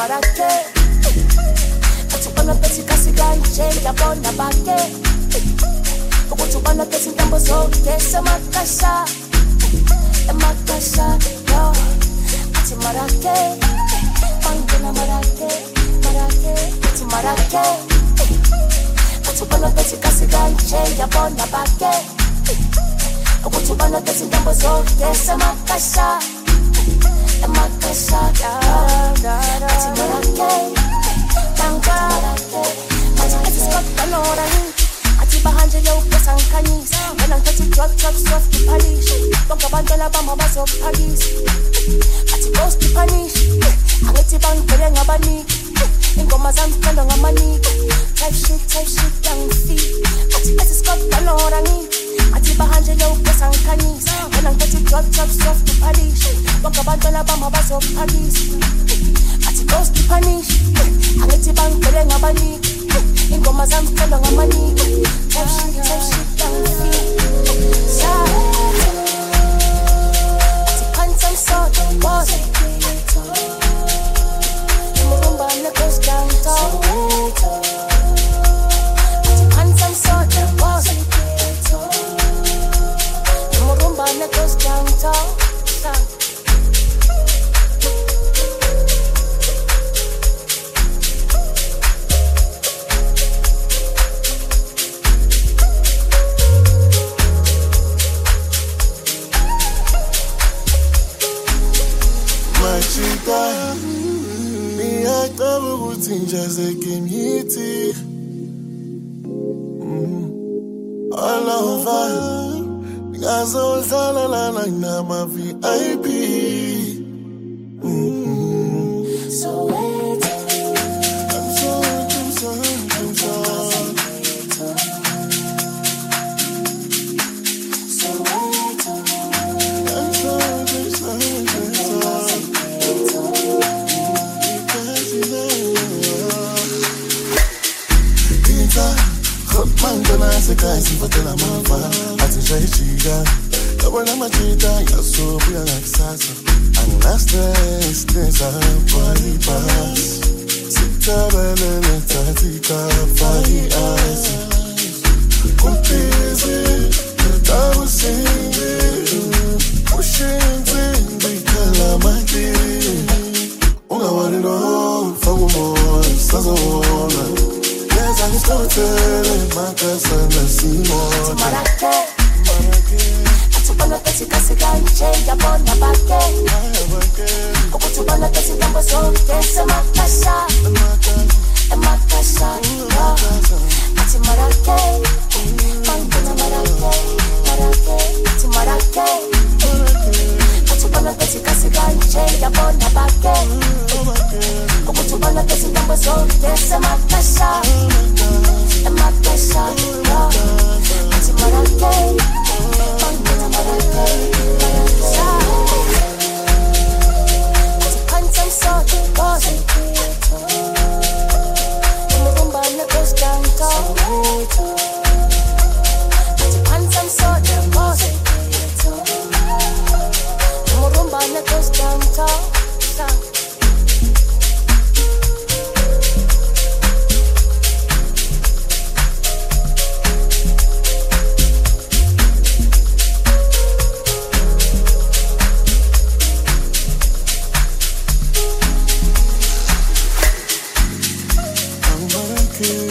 marake Atubana pesi kasiganje yabona bake Ukutubana pesi ntambo zote semakasha Emakasha yo Ati marake Pangena marake Ati marake Atubana pesi kasiganje yabona bake Ukutubana pesi ntambo zote semakasha Emakasha Ati marake Ati esi skotano rahi Ati bahanje yo pesankanyis Wenang tati drop soft to polish Bonka bandela bama baso pagis Ati ghost to punish Angeti bang kere ngabani Ingoma zamkando ngamani Type shit young fee Ati esi skotano rahi Ati bahanje yo pesankanyis Wenang tati drop soft to polish Bonka bandela bama baso pagis Ati ghost to punish Angeti bang kere ngabani Ingoma zamkando ngamani Type shit young fee Ati pantsam sort boss Murumba na goes downtown Ati pantsam sort boss Murumba na goes downtown Niyacaba ukuthi njazeke ngithi Alova ngazodlala lana nama VIP So wait Mangana sekai sifatela mava Atijaichiga Kabona machita Yasobuya nakisasa Anastesa Fari pass Sitabelele tatika Fari eyes Kumpizi Tabu singi Ushinzi Bikala maki Unga warino Fagumo Sazona I'm still telling my cousin to see more. Marake Atubana pesi kasiganje yabona bake Ukutubana pesi ntambo zote semakasha Emakasha Ati marake Pangena marake Ati marake Atubana pesi kasiganje yabona bake Ukutubana pesi ntambo zote semakasha Emakasha Ati marake Pangena marake Ati pantsam sort boss Murumba na goes downtown Ati pantsam sort boss Murumba na goes downtown I'm